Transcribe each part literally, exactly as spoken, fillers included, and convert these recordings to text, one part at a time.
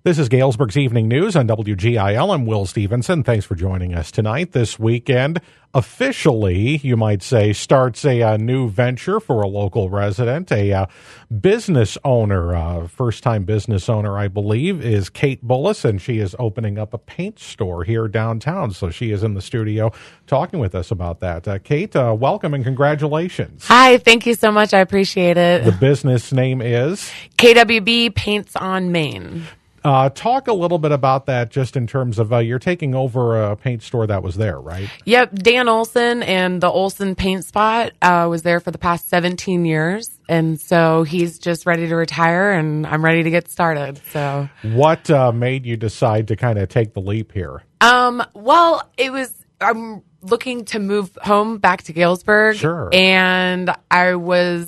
This is Galesburg's Evening News on W G I L. I'm Will Stevenson. Thanks for joining us tonight. This weekend, officially, you might say, starts a, a new venture for a local resident. A uh, business owner, uh, first-time business owner, I believe, is Kate Bullis, and she is opening up a paint store here downtown. So she is in the studio talking with us about that. Uh, Kate, uh, welcome and congratulations. Hi, thank you so much. I appreciate it. The business name is? K W B Paints on Main. Uh, talk a little bit about that just in terms of uh, you're taking over a paint store that was there, right? Yep. Dan Olson and the Olson Paint Spot uh, was there for the past seventeen years. And so he's just ready to retire and I'm ready to get started. So what uh, made you decide to kind of take the leap here? Um, well, it was, I'm looking to move home back to Galesburg. Sure. And I was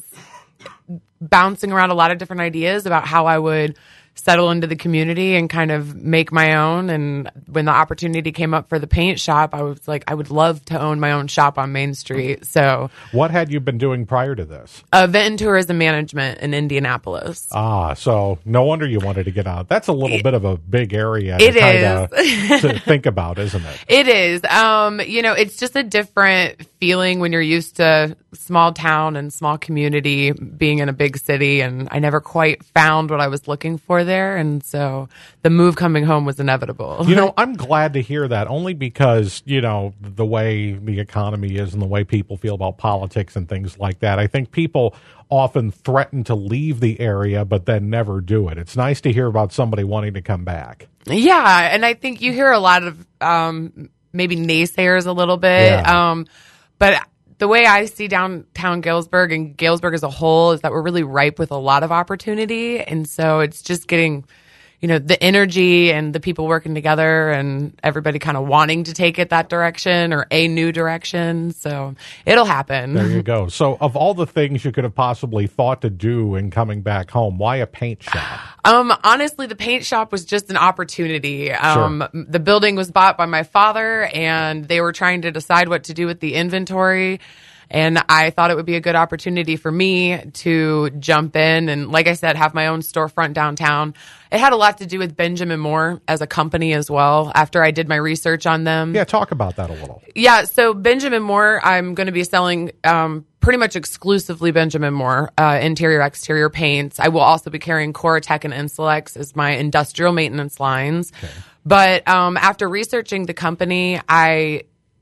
bouncing around a lot of different ideas about how I would settle into the community and kind of make my own. And when the opportunity came up for the paint shop, I was like, I would love to own my own shop on Main Street. So what had you been doing prior to this? Event and tourism management in Indianapolis. Ah, so no wonder you wanted to get out. That's a little it, bit of a big area it to, kinda, is. to think about, isn't it? It is. Um, you know, it's just a different feeling when you're used to small town and small community being in a big city. And I never quite found what I was looking for there. And so the move coming home was inevitable. You know, I'm glad to hear that, only because, you know, the way the economy is and the way people feel about politics and things like that. I think people often threaten to leave the area, but then never do it. It's nice to hear about somebody wanting to come back. Yeah. And I think you hear a lot of um, maybe naysayers a little bit. Yeah. Um, but the way I see downtown Galesburg and Galesburg as a whole is that we're really ripe with a lot of opportunity. And so it's just getting, you know, the energy and the people working together and everybody kind of wanting to take it that direction or a new direction. So it'll happen. There you go. So of all the things you could have possibly thought to do in coming back home, why a paint shop? Um, honestly, the paint shop was just an opportunity. Um, Sure. The building was bought by my father and they were trying to decide what to do with the inventory. And I thought it would be a good opportunity for me to jump in and, like I said, have my own storefront downtown. It had a lot to do with Benjamin Moore as a company as well, after I did my research on them. Yeah, talk about that a little. Yeah, so Benjamin Moore, I'm going to be selling um, pretty much exclusively Benjamin Moore uh, interior, exterior paints. I will also be carrying Coratec and Insulex as my industrial maintenance lines. Okay. But um, after researching the company, I...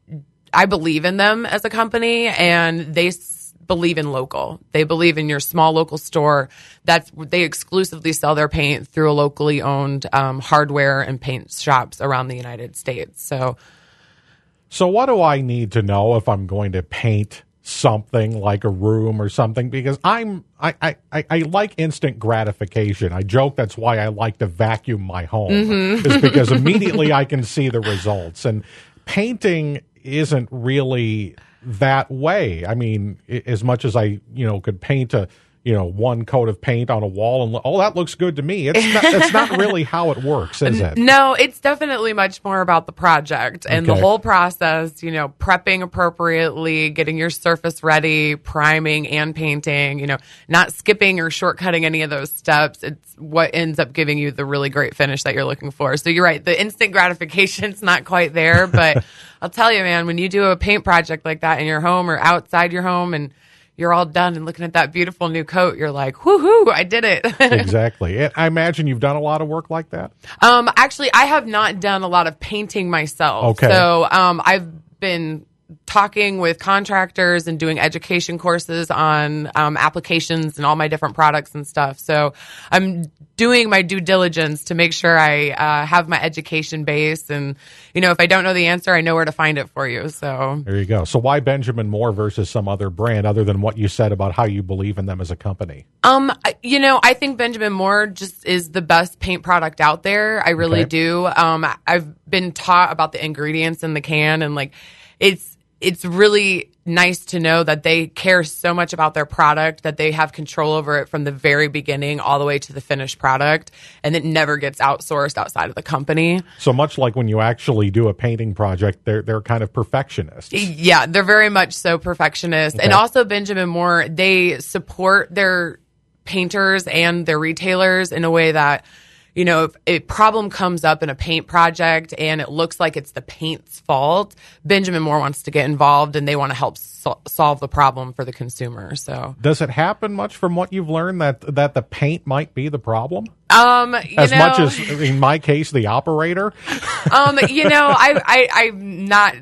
I believe in them as a company, and they s- believe in local. They believe in your small local store. That's they exclusively sell their paint through a locally owned um, hardware and paint shops around the United States. So, so what do I need to know if I'm going to paint something like a room or something? Because I'm I, I, I like instant gratification. I joke that's why I like to vacuum my home, mm-hmm. is because immediately I can see the results. And painting isn't really that way. I mean, as much as I, you know, could paint a, you know, one coat of paint on a wall and, oh, that looks good to me. It's not, it's not really how it works, is it? No, it's definitely much more about the project and okay. the whole process, you know, prepping appropriately, getting your surface ready, priming and painting, you know, not skipping or shortcutting any of those steps. It's what ends up giving you the really great finish that you're looking for. So you're right. The instant gratification's not quite there, but I'll tell you, man, when you do a paint project like that in your home or outside your home and you're all done and looking at that beautiful new coat, you're like, woohoo, I did it. Exactly. I imagine you've done a lot of work like that? Um, actually, I have not done a lot of painting myself. Okay. So um, I've been talking with contractors and doing education courses on um, applications and all my different products and stuff. So I'm doing my due diligence to make sure I uh, have my education base. And, you know, if I don't know the answer, I know where to find it for you. So there you go. So why Benjamin Moore versus some other brand other than what you said about how you believe in them as a company? Um, you know, I think Benjamin Moore just is the best paint product out there. I really Okay. do. Um, I've been taught about the ingredients in the can and like it's, it's really nice to know that they care so much about their product that they have control over it from the very beginning all the way to the finished product, and it never gets outsourced outside of the company. So much like when you actually do a painting project, they're they're kind of perfectionists. Yeah, they're very much so perfectionist. Okay. And also Benjamin Moore, they support their painters and their retailers in a way that, you know, if a problem comes up in a paint project and it looks like it's the paint's fault, Benjamin Moore wants to get involved and they want to help so- solve the problem for the consumer. So, does it happen much from what you've learned that that the paint might be the problem? Um, you as know, much as in my case, the operator. um, you know, I, I, I'm not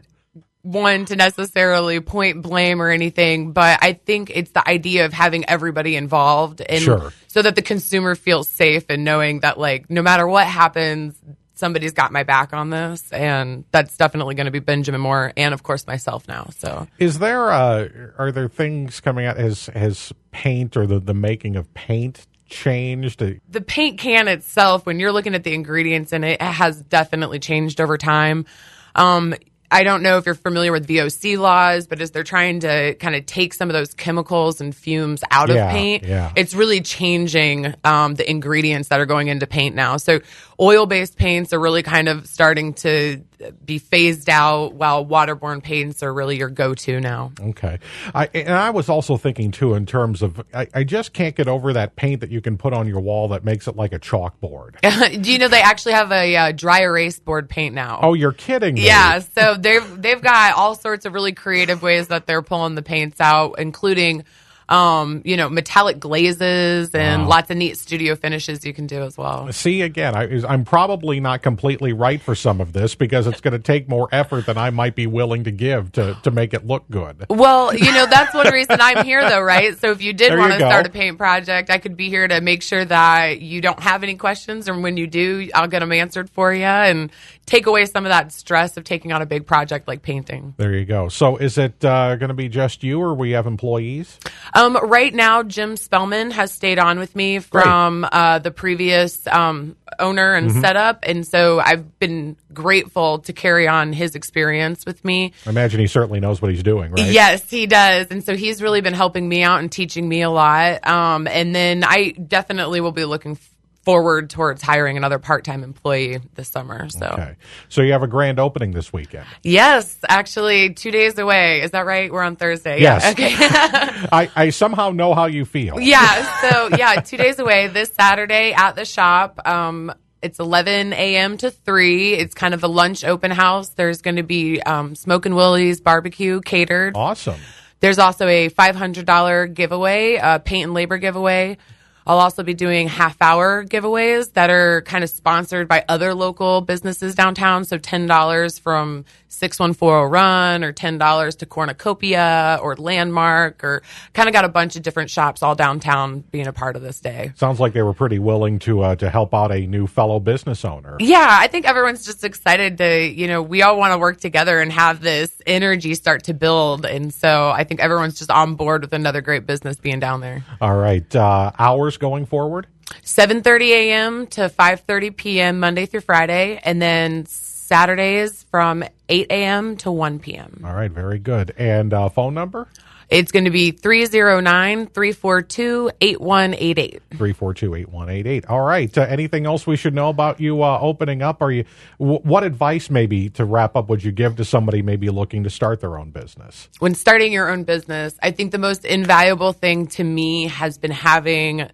one to necessarily point blame or anything, but I think it's the idea of having everybody involved and Sure. so that the consumer feels safe and knowing that, like, no matter what happens, somebody's got my back on this. And that's definitely going to be Benjamin Moore and, of course, myself now. So is there, uh, are there things coming out? Has, has paint or the, the making of paint changed? The paint can itself, when you're looking at the ingredients in it, it has definitely changed over time. Um, I don't know if you're familiar with V O C laws, but as they're trying to kind of take some of those chemicals and fumes out Yeah, of paint, yeah. it's really changing um, the ingredients that are going into paint now. So oil-based paints are really kind of starting to be phased out, while waterborne paints are really your go-to now. Okay. I, and I was also thinking, too, in terms of, I, I just can't get over that paint that you can put on your wall that makes it like a chalkboard. Do you know they actually have a uh, dry erase board paint now? Oh, you're kidding me. Yeah, so they've they've got all sorts of really creative ways that they're pulling the paints out, including um, you know, metallic glazes and Wow. lots of neat studio finishes you can do as well. See, again, I, I'm probably not completely right for some of this because it's going to take more effort than I might be willing to give to, to make it look good. Well, you know, that's one reason I'm here, though, right? So if you did There want you to go. start a paint project, I could be here to make sure that you don't have any questions, and when you do, I'll get them answered for you and take away some of that stress of taking on a big project like painting. There you go. So is it uh, going to be just you, or we have employees? Um, right now, Jim Spellman has stayed on with me from uh, the previous um, owner and Mm-hmm. setup, and so I've been grateful to carry on his experience with me. I imagine he certainly knows what he's doing, right? Yes, he does, and so he's really been helping me out and teaching me a lot. Um, and then I definitely will be looking f- forward towards hiring another part-time employee this summer. So, Okay. So you have a grand opening this weekend. yes, actually, two days away. Is that right? We're on Thursday. Yes. Yeah. Okay. I, I somehow know how you feel. Yeah, so yeah, two days away this Saturday at the shop. Um, it's eleven a.m. to three. It's kind of a lunch open house. There's going to be um, Smokin' Willie's barbecue catered. Awesome. There's also a five hundred dollars giveaway, a paint and labor giveaway. I'll also be doing half-hour giveaways that are kind of sponsored by other local businesses downtown. So ten dollars from six one four Run, or ten dollars to Cornucopia or Landmark, or kind of got a bunch of different shops all downtown being a part of this day. Sounds like they were pretty willing to uh, to help out a new fellow business owner. Yeah, I think everyone's just excited to, you know, we all want to work together and have this energy start to build. And so I think everyone's just on board with another great business being down there. All right. Uh, hours going forward? seven thirty a.m. to five thirty p.m. Monday through Friday, and then Saturdays from eight a.m. to one p.m. All right. Very good. And uh, phone number? It's going to be three oh nine, three four two, eight one eight eight. three four two, eight one eight eight. All right. Uh, anything else we should know about you uh, opening up? Are you? W- what advice, maybe to wrap up, would you give to somebody maybe looking to start their own business? When starting your own business, I think the most invaluable thing to me has been having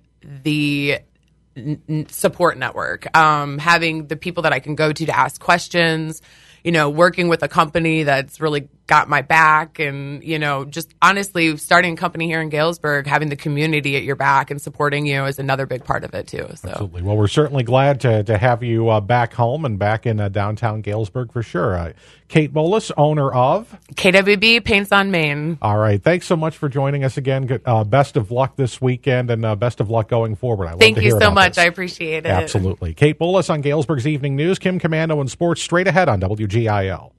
the n- n- support network, um, having the people that I can go to to ask questions, you know, working with a company that's really got my back, and, you know, just honestly starting a company here in Galesburg, having the community at your back and supporting you is another big part of it too. So. Absolutely. Well, we're certainly glad to, to have you uh, back home and back in uh, downtown Galesburg for sure. Uh, Kate Bolus, owner of K W B Paints on Main. All right. Thanks so much for joining us again. Good, uh, best of luck this weekend, and uh, best of luck going forward. I love Thank to you hear so about much. this. I appreciate it. Absolutely. Kate Bolus on Galesburg's Evening News. Kim Commando and Sports straight ahead on W G I L.